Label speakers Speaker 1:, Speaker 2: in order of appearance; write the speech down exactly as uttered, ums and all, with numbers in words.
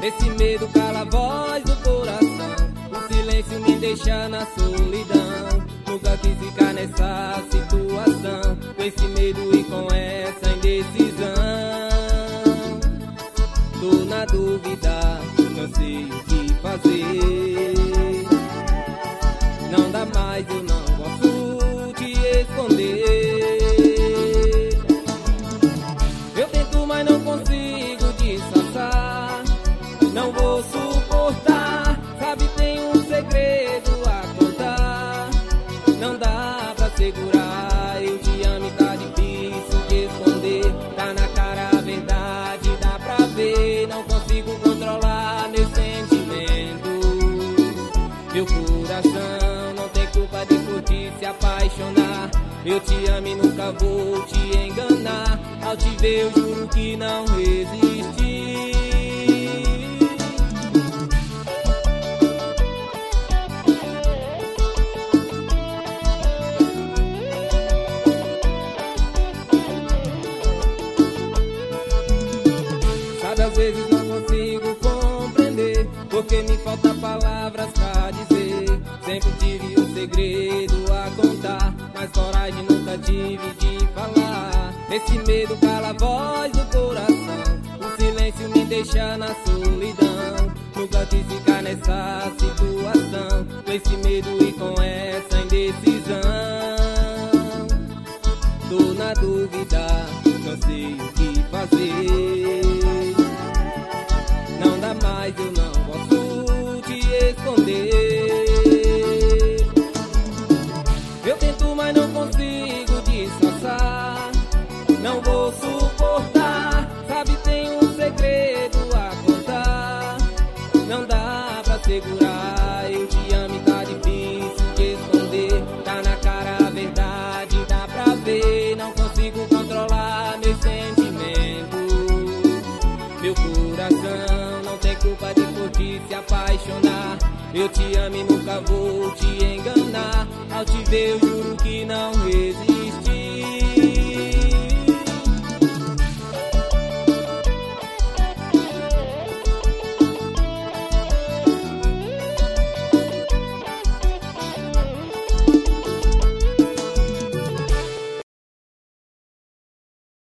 Speaker 1: Esse medo cala a voz do coração, o silêncio me deixa na solidão. Nunca quis ficar nessa situação, com esse medo e com essa indecisão. Tô na dúvida, não sei o que fazer. Não dá mais, eu não posso te esconder. Eu tento, mas não consigo disfarçar. Não vou suportar, sabe, tem um segredo a contar. Não dá pra segurar, eu te amo e tá difícil de esconder. Tá na cara a verdade, dá pra ver. Não consigo controlar meu sentimento. Meu coração não tem culpa de curtir, se apaixonar. Eu te amo e nunca vou te enganar. Ao te ver eu juro que não resisti. Às vezes não consigo compreender, porque me falta palavras pra dizer. Sempre tive um segredo a contar, mas coragem nunca tive de falar. Esse medo cala a voz do coração, o silêncio me deixa na solidão. Nunca quis ficar nessa situação, com esse medo e com essa indecisão. Tô na dúvida, não sei o que fazer. Não dá mais, eu não posso te esconder. Eu tento, mas não consigo disfarçar. Não vou suportar, sabe, tem um segredo a contar. Não dá pra segurar, eu te amo e tá difícil de esconder. Tá na cara a verdade, dá pra ver. Não consigo controlar meu sentimento. Meu coração não tem culpa de curtir, se apaixonar. Eu te amo e nunca vou te enganar. Ao te ver eu juro que não resisti.